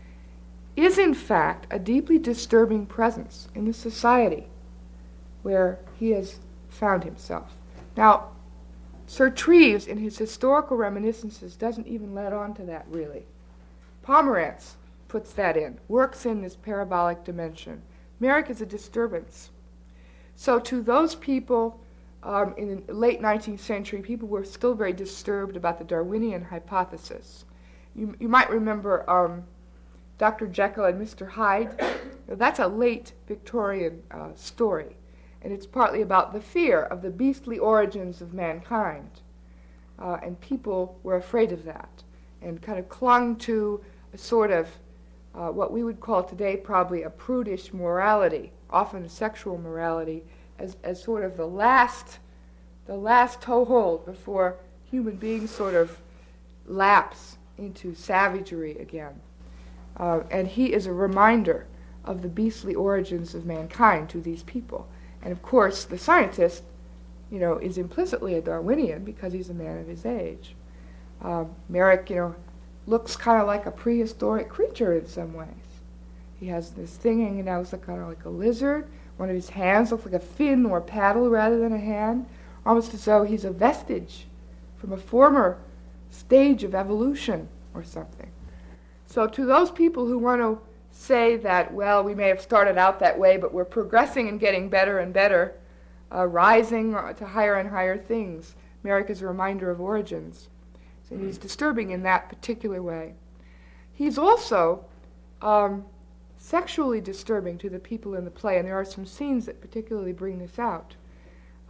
is in fact a deeply disturbing presence in the society where he has found himself. Now, Sir Treves, in his historical reminiscences, doesn't even let on to that, really. Pomerantz puts that in, works in this parabolic dimension. Merrick is a disturbance. So to those people um, in the late nineteenth century, people were still very disturbed about the Darwinian hypothesis. You, you might remember um, Doctor Jekyll and Mister Hyde. That's a late Victorian uh, story. And it's partly about the fear of the beastly origins of mankind. Uh, and people were afraid of that and kind of clung to a sort of uh, what we would call today probably a prudish morality, often a sexual morality, as, as sort of the last, the last toehold before human beings sort of lapse into savagery again. Uh, and he is a reminder of the beastly origins of mankind to these people. And of course, the scientist, you know, is implicitly a Darwinian because he's a man of his age. Um, Merrick, you know, looks kind of like a prehistoric creature in some ways. He has this thing hanging out, looks like, kind of like a lizard. One of his hands looks like a fin or paddle rather than a hand, almost as though he's a vestige from a former stage of evolution or something. So to those people who want to say that, well, we may have started out that way, but we're progressing and getting better and better, uh, rising to higher and higher things, Merrick is a reminder of origins. So he's disturbing in that particular way. He's also um, sexually disturbing to the people in the play, and there are some scenes that particularly bring this out.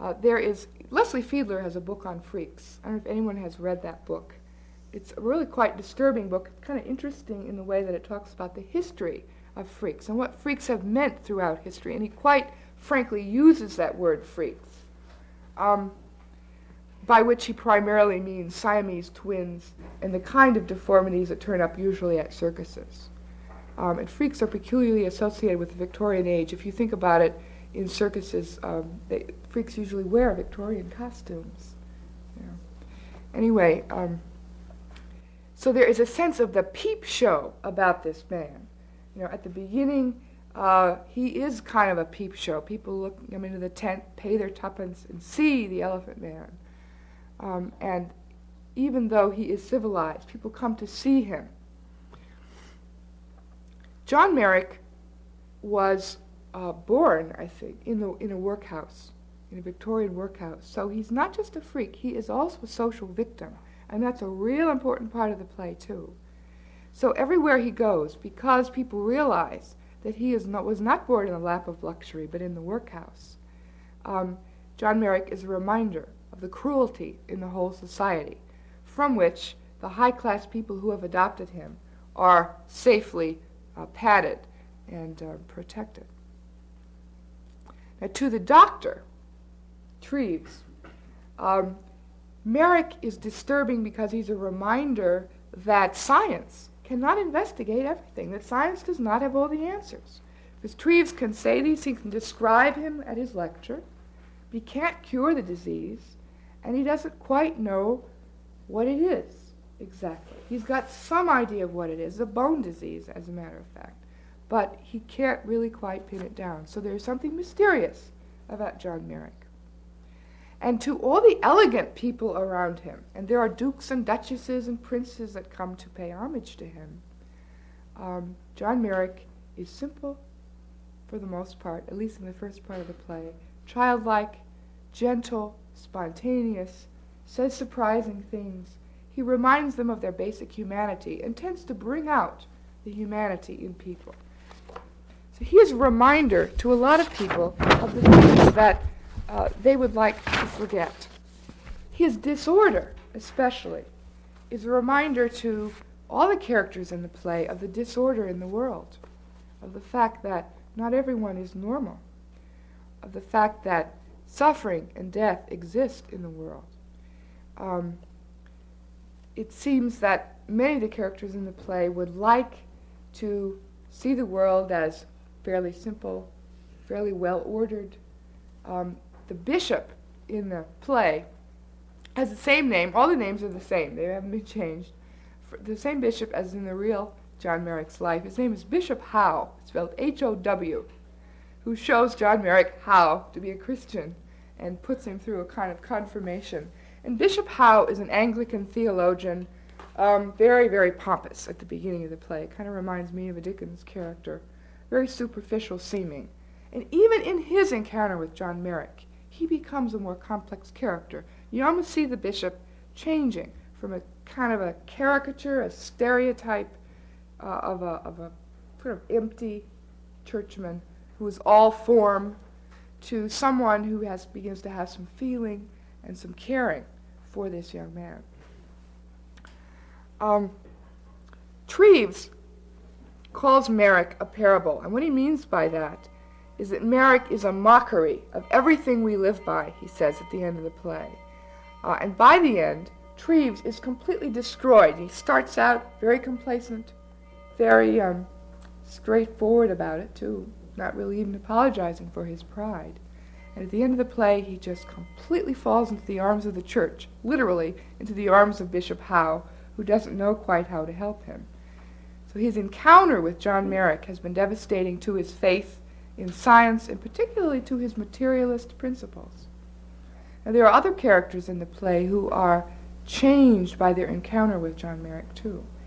Uh, there is, Leslie Fiedler has a book on freaks. I don't know if anyone has read that book. It's a really quite disturbing book. It's kind of interesting in the way that it talks about the history of freaks and what freaks have meant throughout history. And he quite frankly uses that word freaks, um, by which he primarily means Siamese twins and the kind of deformities that turn up usually at circuses. Um, and freaks are peculiarly associated with the Victorian age. If you think about it, in circuses, um, they, freaks usually wear Victorian costumes. You know. Anyway, um, so there is a sense of the peep show about this man. You know, at the beginning, uh, he is kind of a peep show. People look come into the tent, pay their tuppence, and see the Elephant Man. Um, and even though he is civilized, people come to see him. John Merrick was uh, born, I think, in the in a workhouse, in a Victorian workhouse. So he's not just a freak; he is also a social victim, and that's a real important part of the play too. So everywhere he goes, because people realize that he is not, was not born in the lap of luxury, but in the workhouse, um, John Merrick is a reminder of the cruelty in the whole society, from which the high-class people who have adopted him are safely uh, padded and uh, protected. Now, to the doctor, Treves, um, Merrick is disturbing because he's a reminder that science cannot investigate everything, that science does not have all the answers. Because Treves can say these, he can describe him at his lecture, but he can't cure the disease, and he doesn't quite know what it is exactly. He's got some idea of what it is, a bone disease, as a matter of fact, but he can't really quite pin it down. So there's something mysterious about John Merrick. And to all the elegant people around him, and there are dukes and duchesses and princes that come to pay homage to him, um, John Merrick is simple for the most part, at least in the first part of the play, childlike, gentle, spontaneous, says surprising things. He reminds them of their basic humanity and tends to bring out the humanity in people. So he is a reminder to a lot of people of the things that Uh, they would like to forget. His disorder, especially, is a reminder to all the characters in the play of the disorder in the world, of the fact that not everyone is normal, of the fact that suffering and death exist in the world. Um, it seems that many of the characters in the play would like to see the world as fairly simple, fairly well-ordered. Um, The bishop in the play has the same name. All the names are the same. They haven't been changed. For the same bishop as in the real John Merrick's life. His name is Bishop Howe, spelled H O W, who shows John Merrick how to be a Christian and puts him through a kind of confirmation. And Bishop Howe is an Anglican theologian, um, very, very pompous at the beginning of the play. It kind of reminds me of a Dickens character, very superficial seeming. And even in his encounter with John Merrick, he becomes a more complex character. You almost see the bishop changing from a kind of a caricature, a stereotype uh, of, a, of a sort of empty churchman who is all form, to someone who has begins to have some feeling and some caring for this young man. Um, Treves calls Merrick a parable, and what he means by that is that Merrick is a mockery of everything we live by, he says at the end of the play. Uh, and by the end, Treves is completely destroyed. He starts out very complacent, very um, straightforward about it, too, not really even apologizing for his pride. And at the end of the play, he just completely falls into the arms of the church, literally into the arms of Bishop Howe, who doesn't know quite how to help him. So his encounter with John Merrick has been devastating to his faith in science, and particularly to his materialist principles. Now, there are other characters in the play who are changed by their encounter with John Merrick, too.